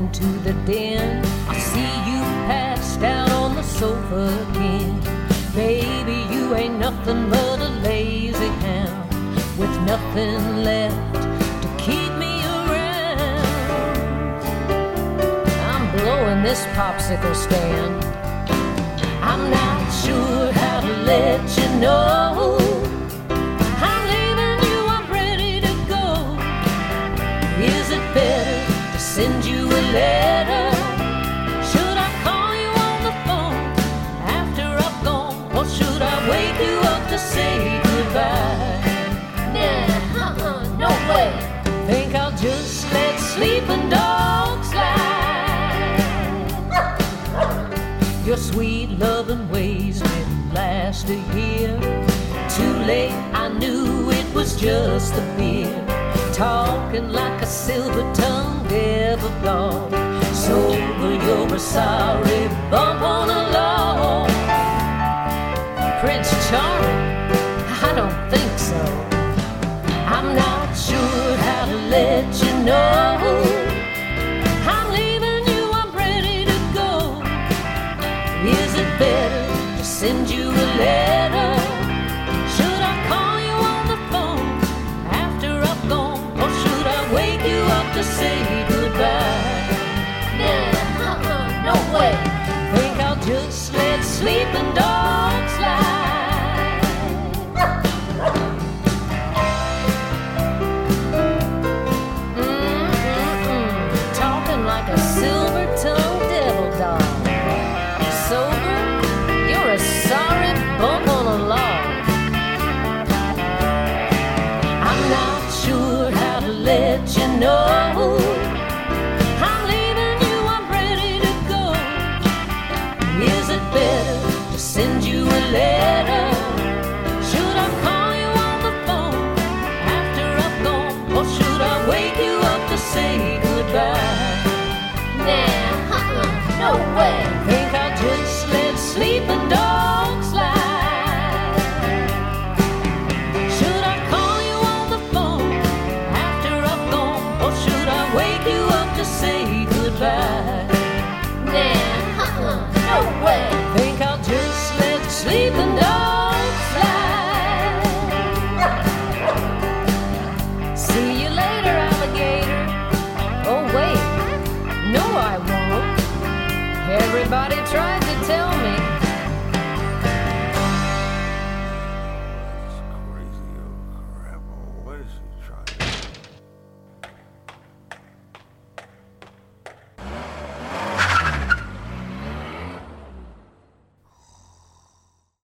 into the den, I see you passed out on the sofa again. Baby, you ain't nothing but a lazy hound with nothing left to keep me around. I'm blowing this popsicle stand. I'm not sure how to let you know I'm leaving you, I'm ready to go. Is it better to send you a letter? Should I call you on the phone after I've gone? Or should I wake you up to say goodbye? Nah, no way. Think I'll just let sleeping dogs lie. Your sweet loving ways didn't last a year. Too late, I knew it was just the beer. Talking like a silver-tongued devil dog. Sober, you're a sorry bump on a log. Prince Charming? I don't think so. I'm not sure how to let you know I'm leaving you, I'm ready to go. Is it better to send you a letter? Should I call you on the phone after I've gone? Or should I wake you up to say goodbye? Nah, no way. Think I'll just let sleeping dogs lie. Talking like a silver-tongued devil dog. Sober? You're a sorry bump on a log. I'm not sure how to let you know I'm leaving you, I'm ready to go. Is it better to send you a letter? Should I call you on the phone after I've gone? Or should I wake you up to say goodbye? Nah, no way. Think I'll just let sleeping dogs